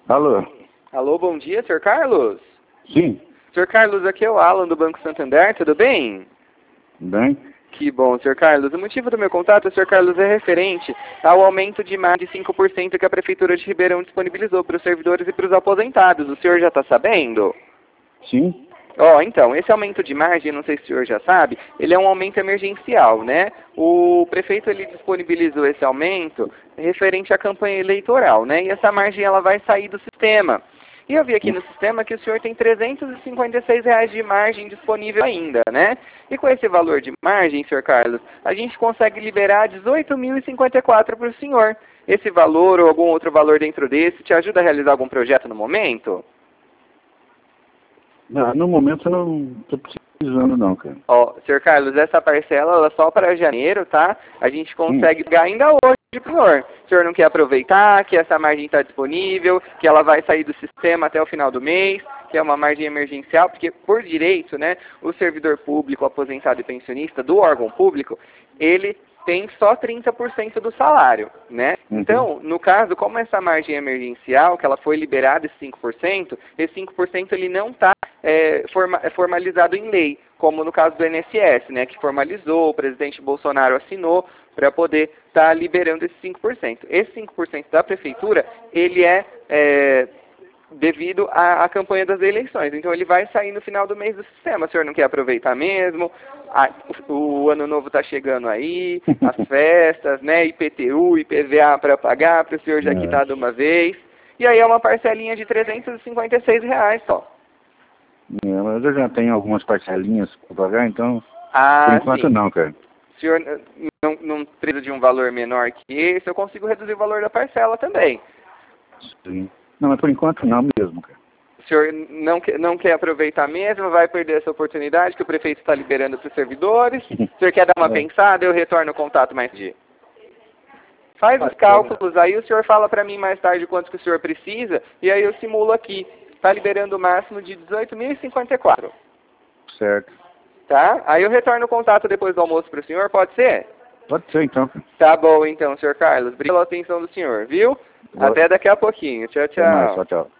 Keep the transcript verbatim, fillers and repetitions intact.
Alô? Alô, bom dia, senhor Carlos? Sim. senhor Carlos, aqui é o Alan do Banco Santander, tudo bem? Bem? Que bom, senhor Carlos. O motivo do meu contato, senhor Carlos, é referente ao aumento de mais de cinco por cento que a Prefeitura de Ribeirão disponibilizou para os servidores e para os aposentados. O senhor já está sabendo? Sim. Ó, oh, então, esse aumento de margem, não sei se o senhor já sabe, ele é um aumento emergencial, né? O prefeito, ele disponibilizou esse aumento referente à campanha eleitoral, né? E essa margem, ela vai sair do sistema. E eu vi aqui no sistema que o senhor tem trezentos e cinquenta e seis reais de margem disponível ainda, né? E com esse valor de margem, senhor Carlos, a gente consegue liberar dezoito mil e cinquenta e quatro para o senhor. Esse valor ou algum outro valor dentro desse te ajuda a realizar algum projeto no momento? Não, no momento eu não estou precisando não, cara. Ó, senhor Carlos, essa parcela ela é só para janeiro, tá? A gente consegue hum. pagar ainda hoje, senhor. O senhor não quer aproveitar que essa margem está disponível, que ela vai sair do sistema até o final do mês, que é uma margem emergencial, porque por direito, né, o servidor público, aposentado e pensionista do órgão público, ele tem só trinta por cento do salário, né? Uhum. Então, no caso, como essa margem emergencial, que ela foi liberada, esse cinco por cento, esse cinco por cento ele não está é, forma, formalizado em lei, como no caso do I N S S, né, que formalizou, o presidente Bolsonaro assinou para poder estar tá liberando esse cinco por cento. Esse cinco por cento da prefeitura, ele é... é devido à, à campanha das eleições. Então ele vai sair no final do mês do sistema. O senhor não quer aproveitar mesmo? A, o, o ano novo está chegando aí, as festas, né? I P T U, I P V A para pagar, para o senhor já é. quitar de uma vez. E aí é uma parcelinha de trezentos e cinquenta e seis reais só. É, mas eu já tenho algumas parcelinhas para pagar, então ah, por enquanto sim. não, cara. O senhor não, não precisa de um valor menor que esse, eu consigo reduzir o valor da parcela também. Sim. Não, mas por enquanto não mesmo, cara. O senhor não quer, não quer aproveitar mesmo, vai perder essa oportunidade que o prefeito está liberando para os servidores. O senhor quer dar uma é. pensada, eu retorno o contato mais dia. Faz os cálculos aí, o senhor fala para mim mais tarde quanto que o senhor precisa, e aí eu simulo aqui. Está liberando o máximo de dezoito mil e cinquenta e quatro. Certo. Tá? Aí eu retorno o contato depois do almoço para o senhor, pode ser? Pode ser, então. Tá bom, então, senhor Carlos. Obrigado pela atenção do senhor, viu? Boa. Até daqui a pouquinho. Tchau, tchau. Até mais, tchau, tchau.